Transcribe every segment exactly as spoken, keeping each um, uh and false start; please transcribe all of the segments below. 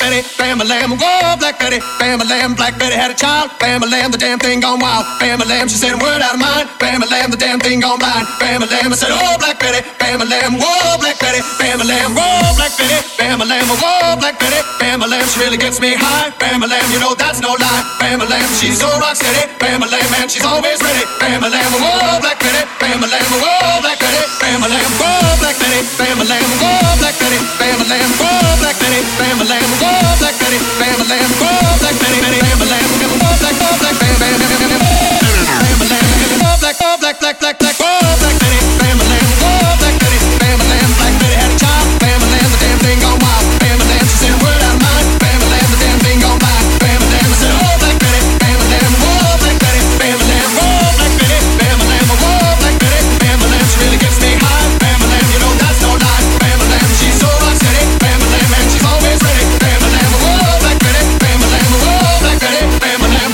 Betty, bam-a-lam, whoa, Black Betty, bam-a-lam, Black Betty had a child, bam-a-lam, the damn thing gone wild, bam-a-lam, she said a word out of mine, bam-a-lam, the damn thing gone blind, bam-a-lam, I said, oh, Black Betty, bam-a-lam, whoa, Black Betty, bam-a-lam, whoa, Black Betty, bam-a-lam, whoa, Black Betty, bam-a-lam, she really gets me high, bam-a-lam, you know that's no lie, bam-a-lam, she's so rock steady, bam-a-lam, man, she's always ready, bam-a-lam, whoa, Black Betty, bam-a-lam, whoa, Black Betty, bam-a-lam, whoa, Black Betty, bam-a-lam, whoa, Black Betty, bam-a-lam, whoa, Black Betty, bam-a-lam, whoa, Black Betty, bam-a-lam, whoa, Black Betty, bam-a-lam, whoa, Black, whoa, Black, bam, bam, bam, bam, bam, whoa, Black, whoa, Black, Black, Black, Black, whoa, Black Betty, bam-a-lam, whoa, Black Betty, bam-a-lam, Black Betty had a child, bam-a-lam, the damn thing gone wild, bam-a-lam, she said a word out of mine, bam-a-lam, the damn thing gone by, bam-a-lam, I said, oh, Black Betty, bam-a-lam, whoa, Black Betty, bam-a-lam, whoa, Black Betty, bam-a-lam, whoa, Black Betty, bam-a-lam, she really gets me high, bam-a-lam, you know that's no lie, bam-a-lam, she's so rock steady, bam-a-lam, and she's always ready, bam-a-lam, whoa, Black Betty, bam-a-lam, whoa, Black Betty, bam-a-lam.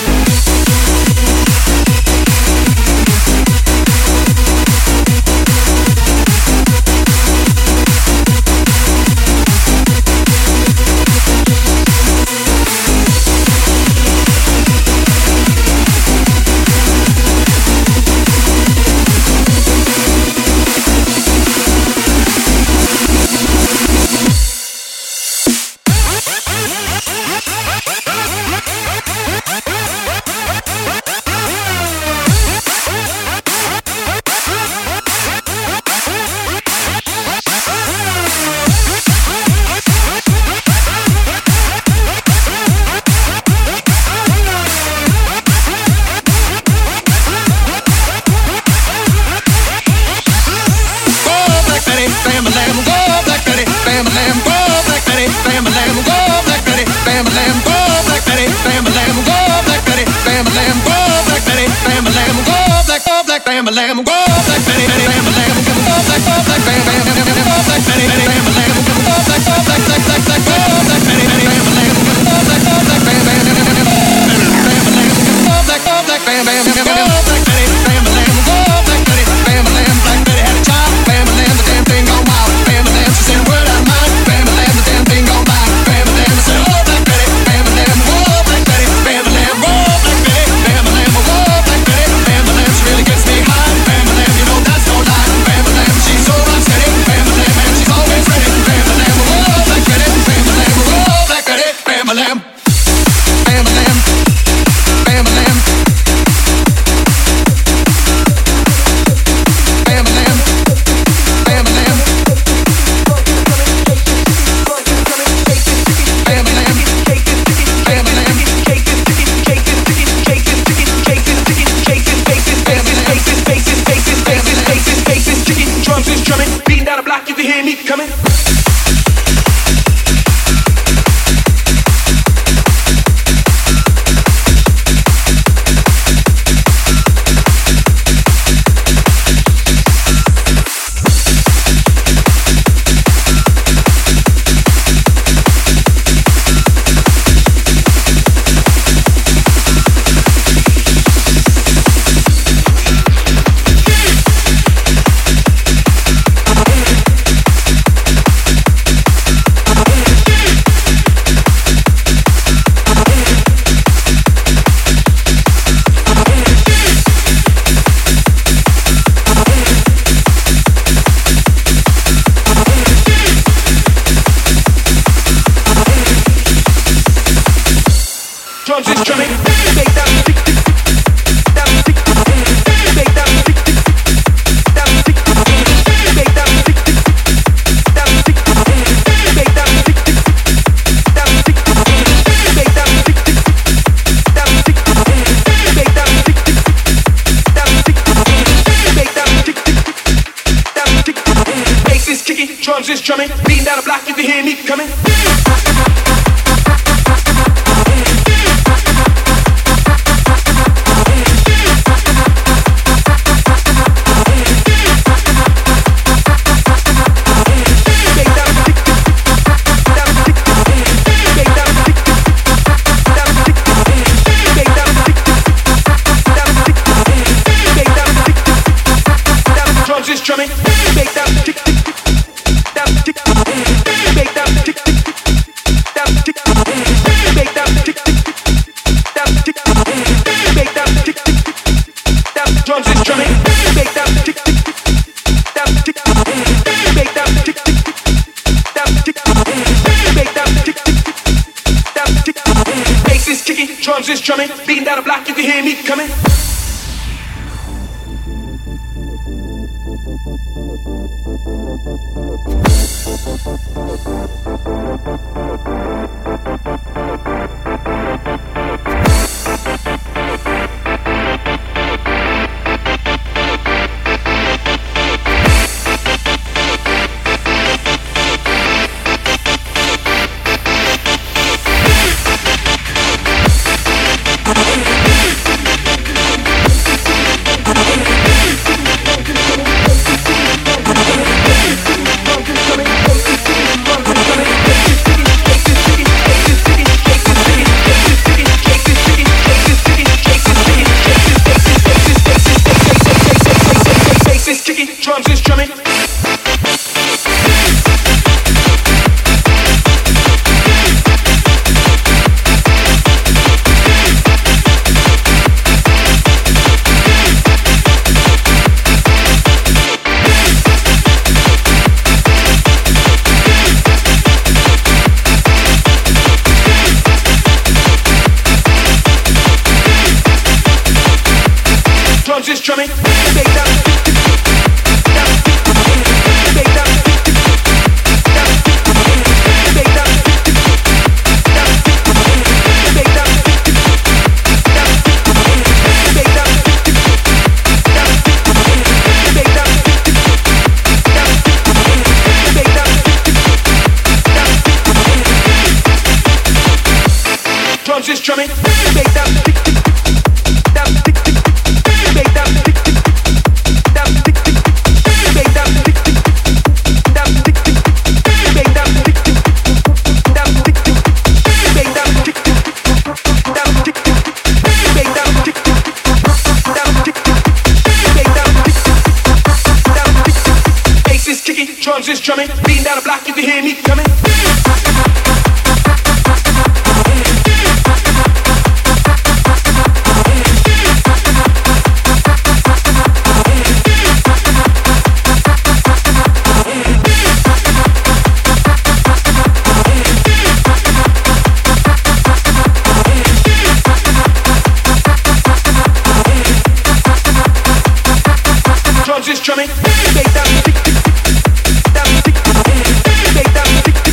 Bam-a-lam, whoa, Black Betty, bam-a-lam, whoa, Black, whoa, Black, bam, bam, bam, bam, whoa, Black Betty, bam-a-lam, whoa, Black, whoa, Black, Black, Black, Black, whoa, Black Betty, bam-a-lam, whoa, Black, whoa, Black, bam, bam, bam, bam, bam-a-lam, whoa, Black, whoa, Black, bam, bam, bam, bam, whoa, Black Betty, bam-a-lam, whoa, Black Betty, bam-a-lam, Black Betty had a child, bam-a-lam, the damn thing gone wild, bam-a-lam, she said a word out of mine, bam-a-lam, the damn thing gone by, bam-a-lam, I said, oh, Black Betty, bam-a-lam, whoa, Black Betty, bam-a-lam, whoa, Black Betty, bam-a-lam, whoa, Black Betty, bam-a-lam, she really gets me high, bam-a-lam, you know that's no lie, bam-a-lam, she's so rock steady, bam-a-lam, and she's always ready, bam-a-lam, whoa, Black Betty, bam-a-lam, whoa, Black Betty, bam-a-lam, bam-a-lam, bam-a-lam, bam-a-lam, bam-a-lam, drums is drumming, beating down the block, you can hear me coming. Drums is drumming, make that tick tick tick, that tick tick tick, make that tick tick tick, that tick tick tick, make that tick tick tick, that tick tick tick, make that tick tick tick, that tick tick tick, make that tick tick tick, that tick tick tick, make that tick tick tick, that tick tick tick, make that tick tick tick, that tick tick tick. Bass is kicking, drums is drumming, beating down the block, you can hear me coming. Drumming, make that tick tick tick, that tick tick tick, make that tick tick tick, that ticking, drums is drumming, beating down the block, you can hear me coming. Drums is drumming. Drums is drumming. Drums is drumming. Bass is kicking, drums is drumming, beating down the block, you can hear me coming. Drums is drumming. Bass down, tick, tick, down, tick, bass down, tick.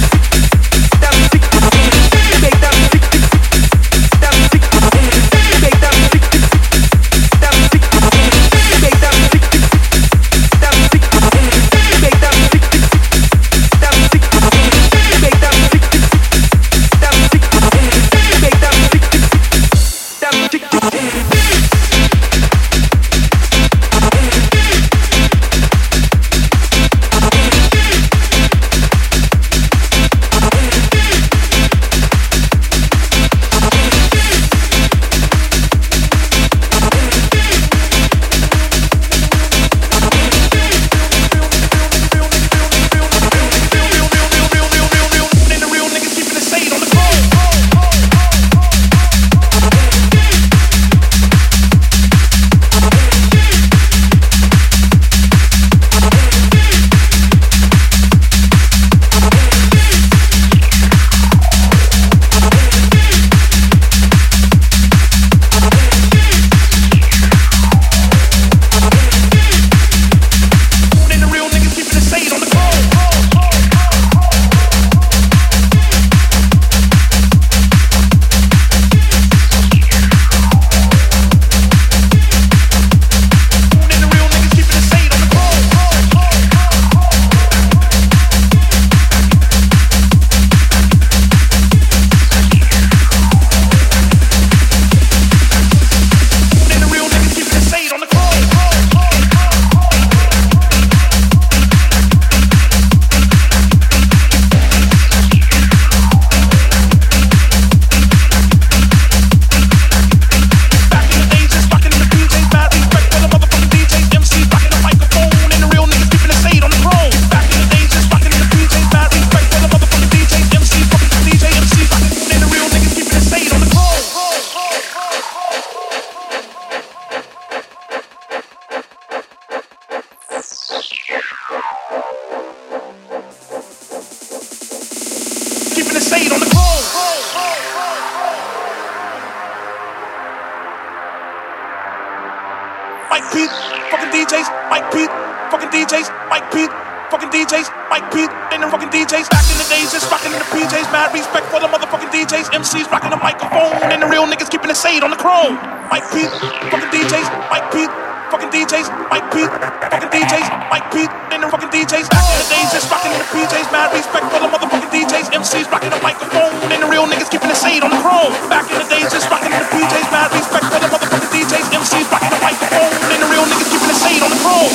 Mike Pete, fucking D Js, Mike Pete, fucking D Js, Mike Pete, fucking D Js, Mike Pete, and the fucking D Js. Back in the days, just rocking in the P Js. Mad respect for the motherfucking D Js. M Cs rocking the microphone, and the real niggas keeping the shade on the chrome. Mike Pete, fucking D Js, Mike Pete, fucking D Js, Mike Pete, fucking D Js, Mike Pete, and the fucking D Js. Back in the days, just rocking in the P Js. Mad respect for the motherfucking D Js. M Cs rocking the microphone, and the real niggas keeping the shade on the chrome. Back in the days, just rocking in the P Js. Mad respect for the motherfucking D Js. M Cs rocking the microphone, and the real niggas keeping the shade on the chrome.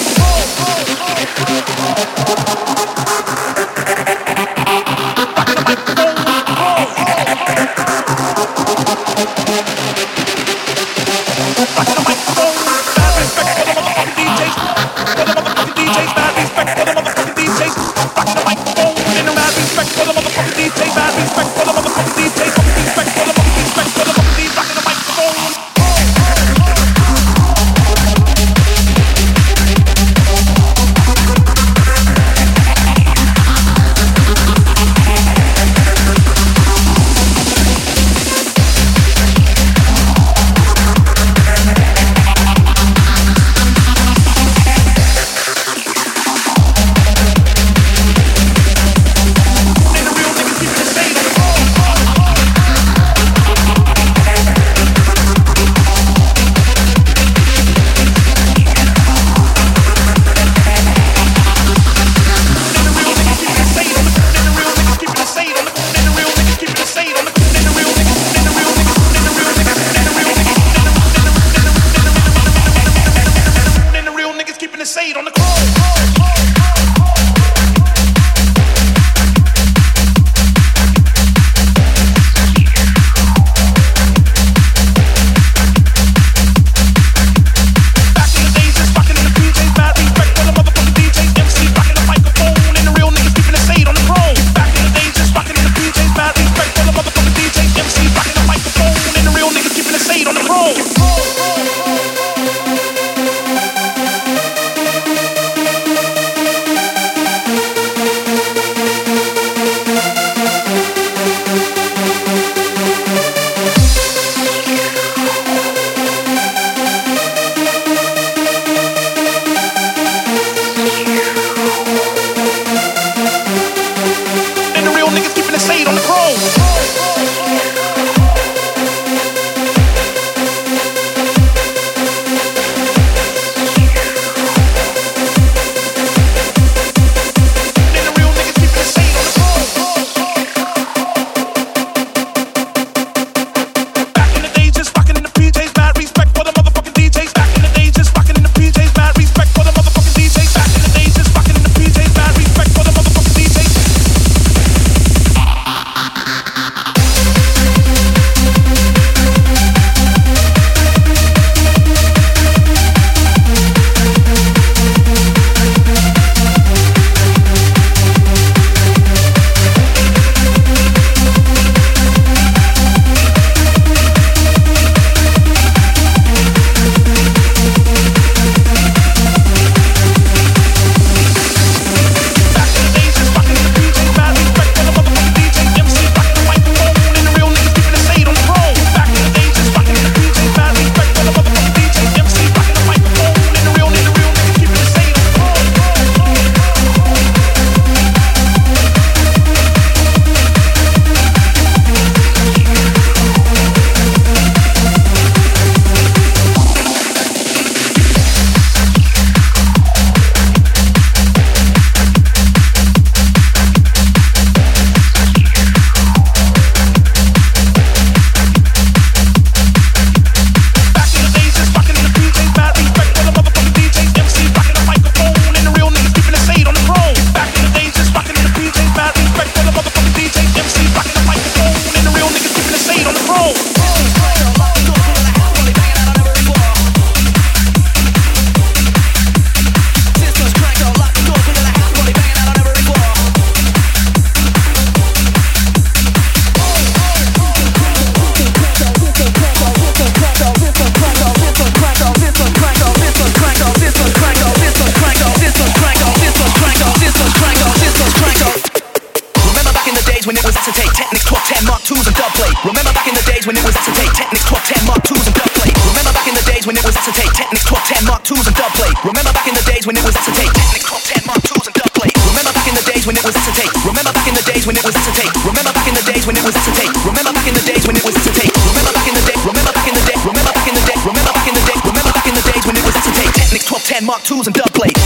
days when it was acetate, Technics twelve ten Mark twos and dub plate. Remember back in the days when it was acetate, Technics twelve ten Mark twos and dub plate. Remember back in the days when it was acetate, Technics twelve ten Mark twos and dub plate. Remember back in the days when it was acetate. Remember back in the days when it was acetate. Remember back in the days when it was acetate. Remember back in the days when it was acetate. Remember back in the day. Remember back in the day. Remember back in the day. Remember back in the day. Remember back in the days when it was acetate, Technics twelve ten Mark twos and dub plate.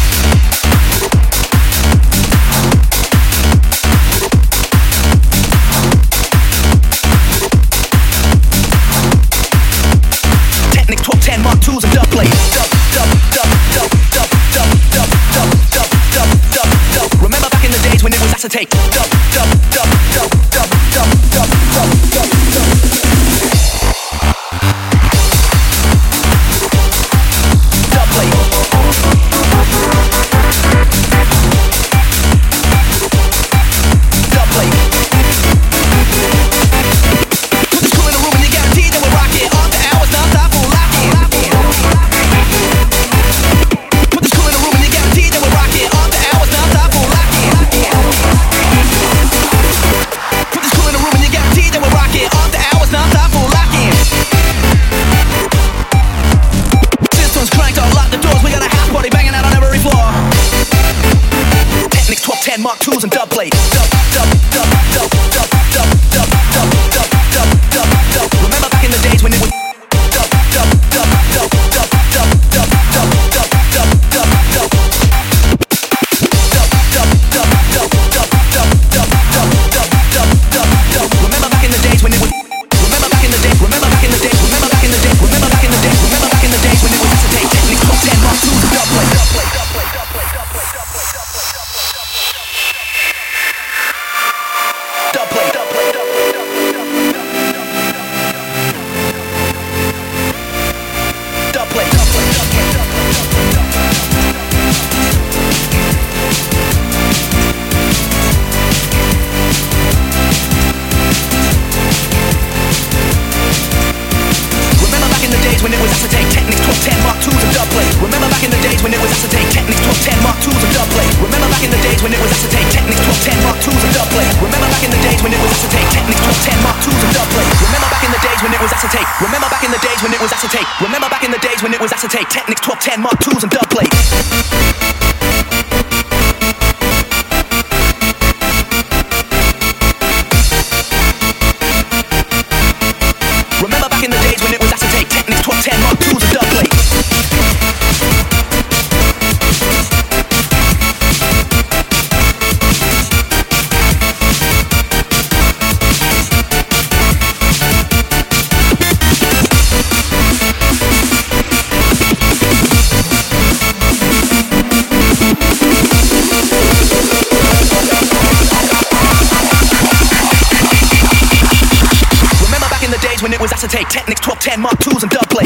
Technics twelve ten Mark twos and dub plate. Dub, dub, dub, dub, dub, dub, dub, dub, dub, dub, dub, dub. Remember back in the days when it was acetate. Dub, dub, dub, dub, dub, dub, dub, dub, dub, dub. Dub plate. Dub plate. Put this crew in a room and you guaranteed that we'll rock it all the hours non-stop. We'll lock it. Put this crew in a room and you guaranteed that we'll rock it all the hours non-stop. We'll lock it. Put this crew in a room and you guaranteed that we'll rock it all the hours non-stop. We'll lock it. Systems cranked, all lock the doors. We got a house party banging out on every floor. Technics twelve ten Mark twos and dub plate. Dub, dub, dub, dub, dub, dub, dub, dub, dub, dub, dub, dub. Remember back in the days when it was dub, dub, dub, dub, dub, dub, dub, dub, dub, dub, dub, dub. Remember back in the days when it was. Remember back in the days. Remember back in the days. Remember back in the days. Remember back in the days. Remember back in the days when it was acetate. Technics twelve ten Mark twos and dub plate. Dub plate. Dub plate. Dub plate. Dub plate. Dub plate. Dub plate. Dub plate. Dub plate. Dub plate. Dub plate. Remember back in the days when it was acetate, Technics twelve ten Mark twos and dub plate. Remember back in the days when it was acetate, Technics twelve ten Mark twos and dub plate. Remember back in the days when it was acetate, Technics twelve ten Mark twos and dub plate. Remember back in the days when it was acetate, Technics twelve ten Mark twos and dub plate. Remember back in the days when it was acetate. Remember back in the days when it was acetate. Remember back in the days when it was acetate, Technics twelve ten Mark twos and dub plate. Remember back in the days when it was acetate, Technics twelve ten Mark twos and dub plate. When it was acetate, Technics twelve ten Mark twos and dub plate.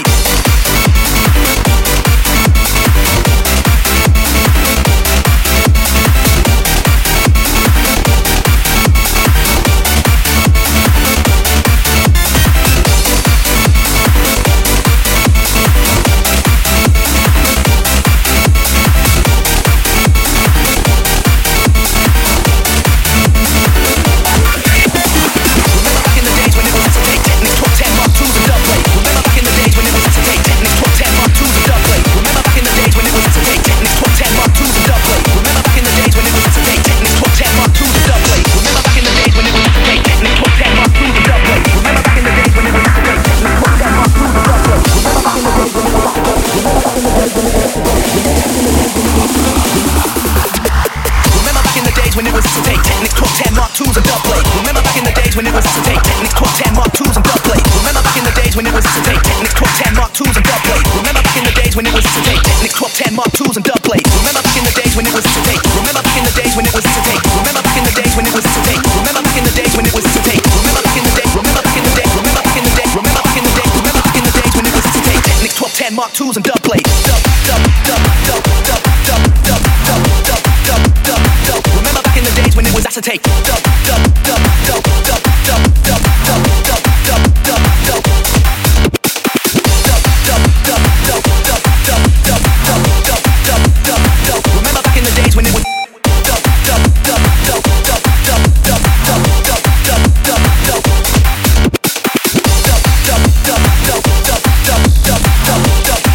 Mark twos and dub plate. Dub, dub, dub, dub, dub, dub, dub, dub, dub, dub, dub, dub. Remember back in the days when it was acetate. Dub, dub, dub, dub, dub, dub, dub, dub, dub, dub, dub, dub. Dub, dub, dub, dub, dub, dub, dub, dub, dub, dub, dub, dub. Remember back in the days when it was dub, dub, dub, dub, dub, dub, dub, dub, dub, dub, dub, dub. Dub, dub, dub, dub, dub, dub, dub, dub.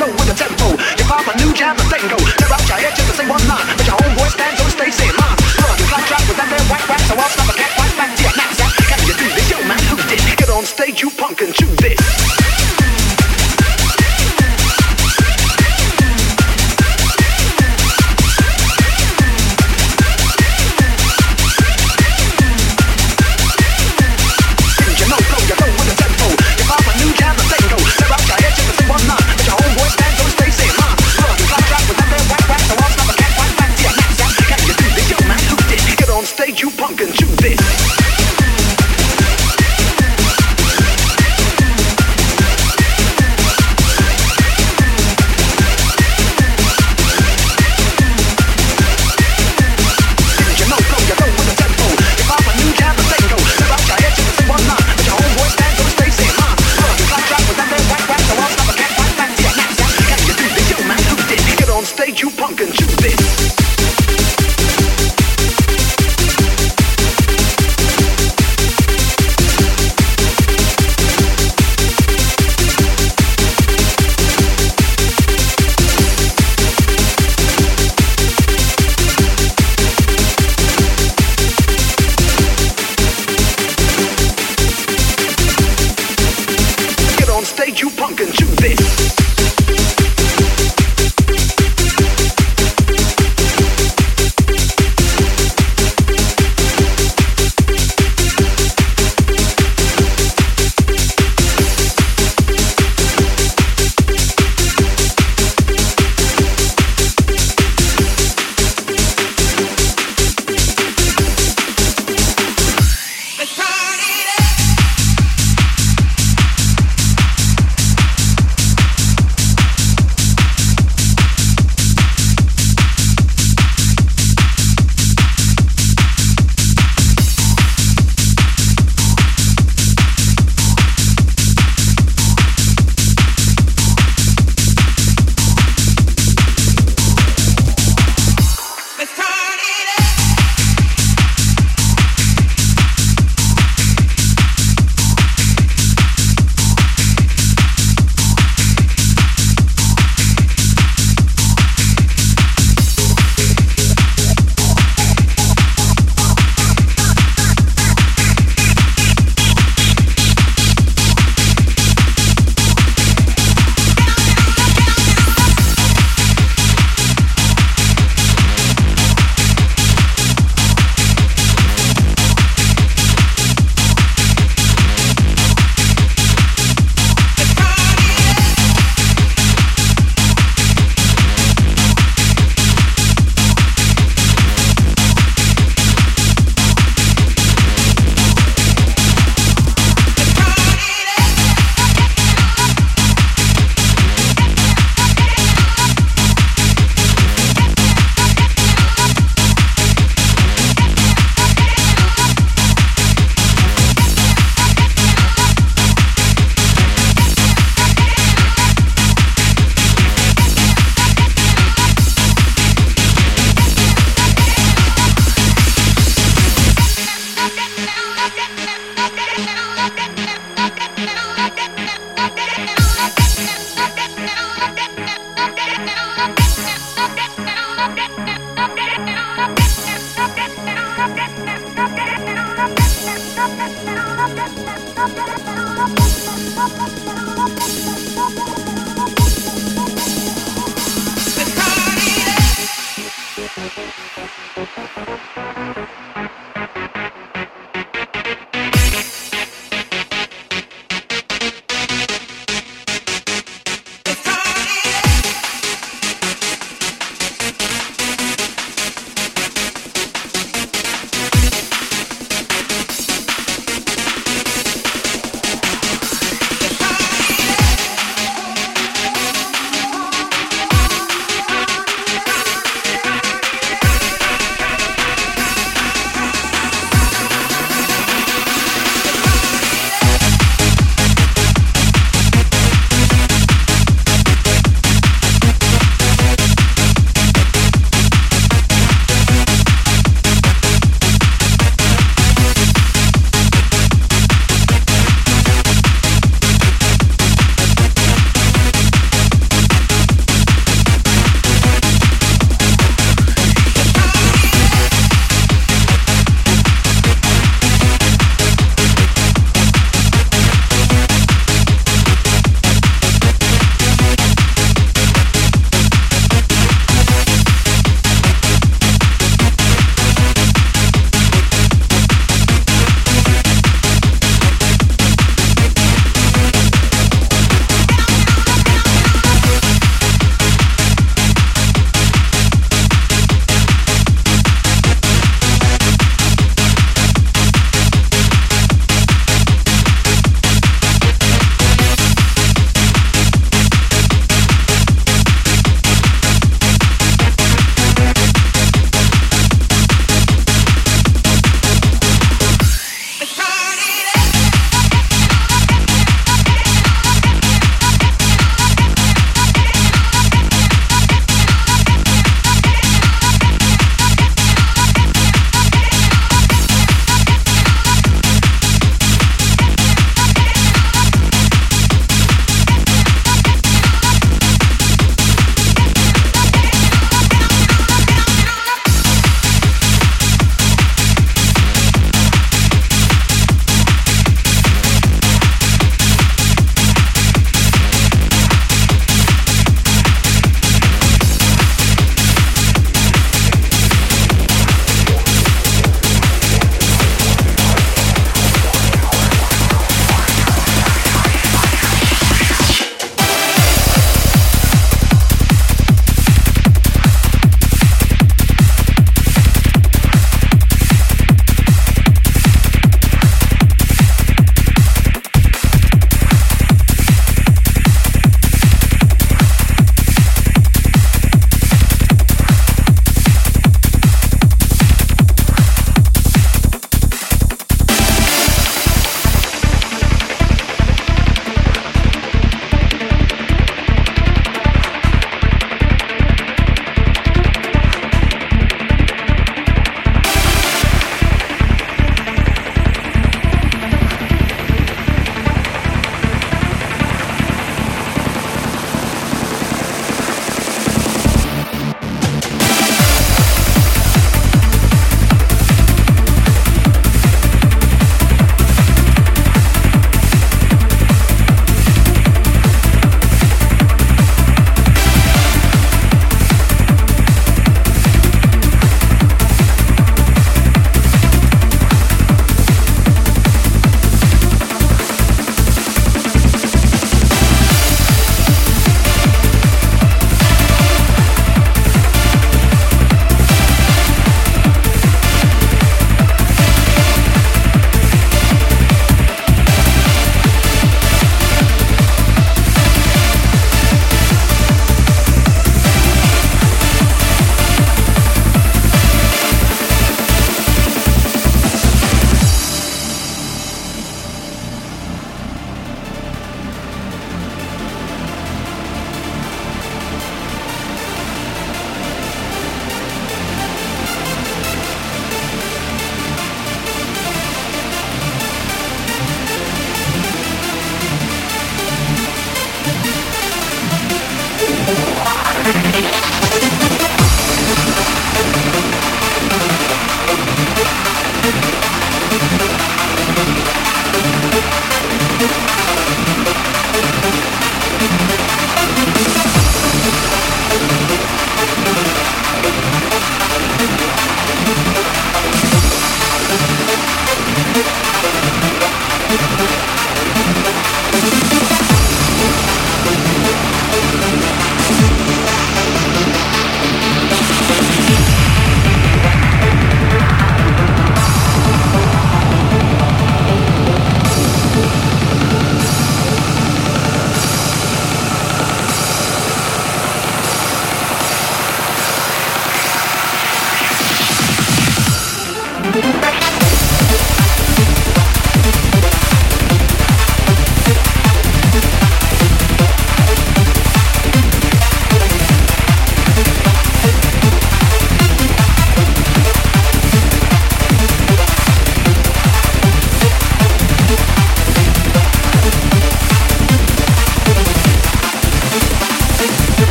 go with the tempo. You find my new jam, the tango. They're out your head just to sing one line, but your homeboy stands on the stage saying mine. Run, you flat track with that there white rap, so I'll stop a cat right back to your knapsack. Can you do this? Yo, man, who did? Get on stage, you punk, and chew this. You punk and chew this.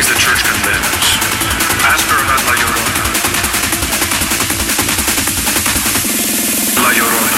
things the church condemns. Ask her about La Llorona. La Llorona.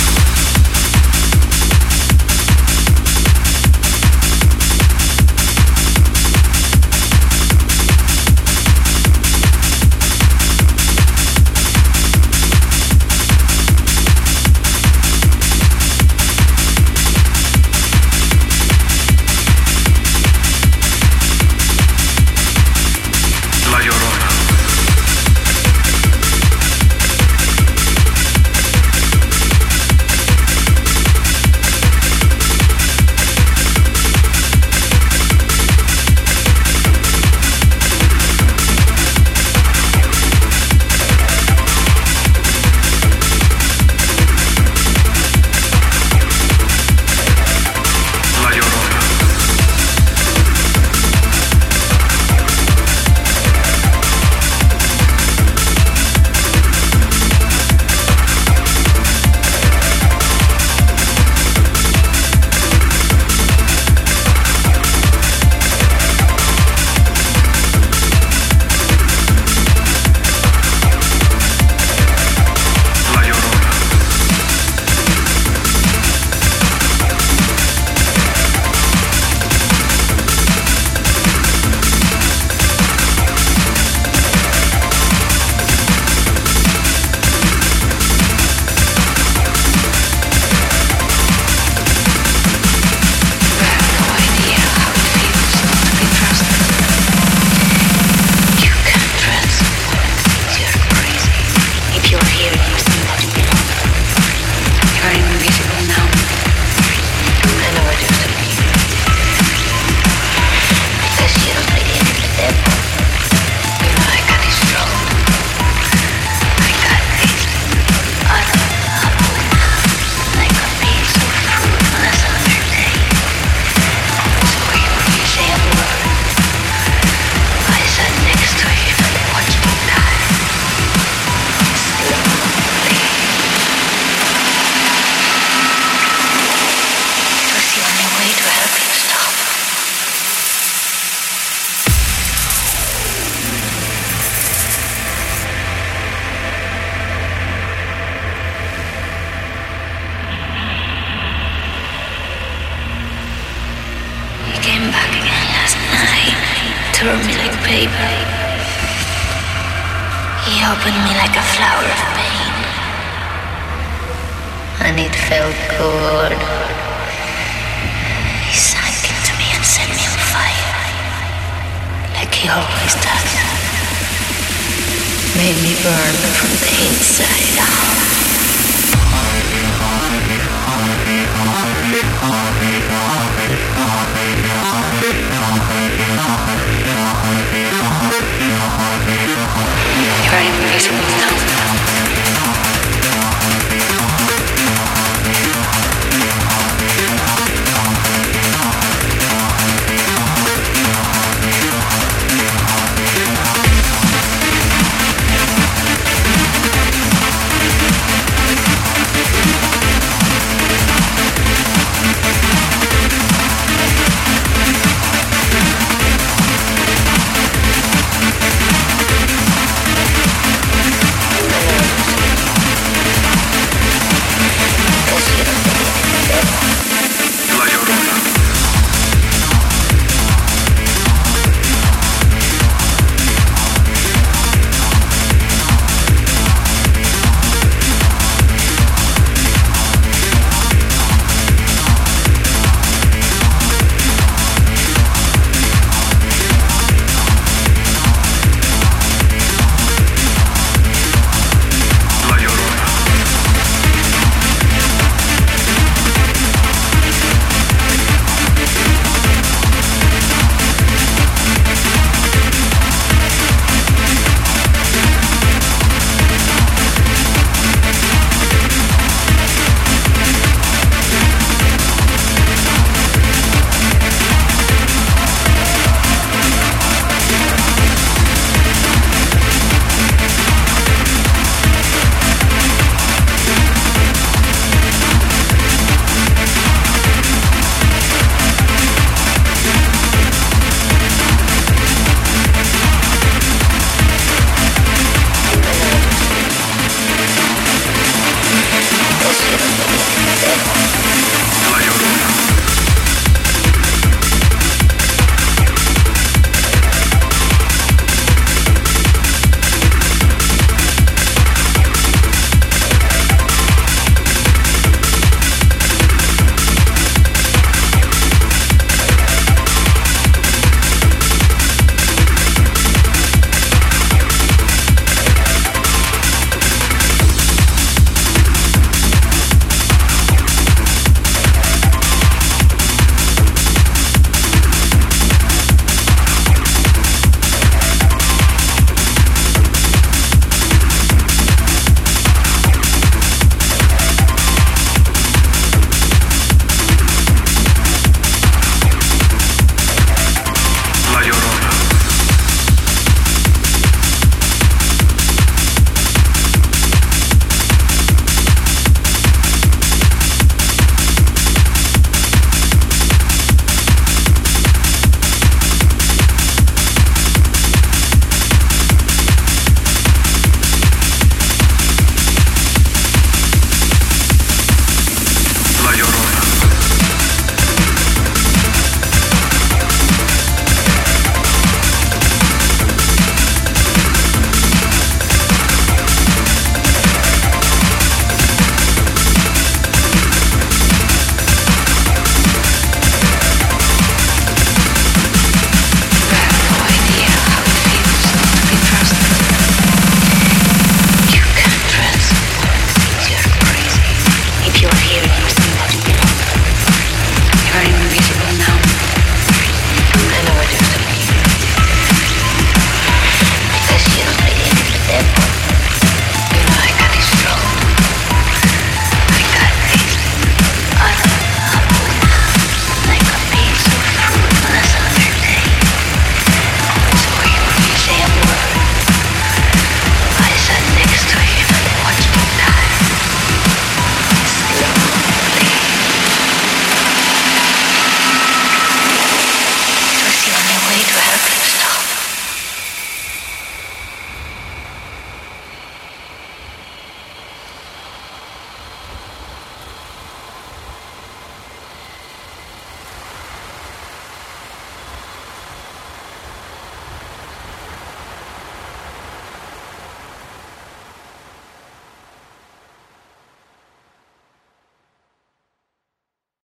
Always does. Made me burn from the inside out.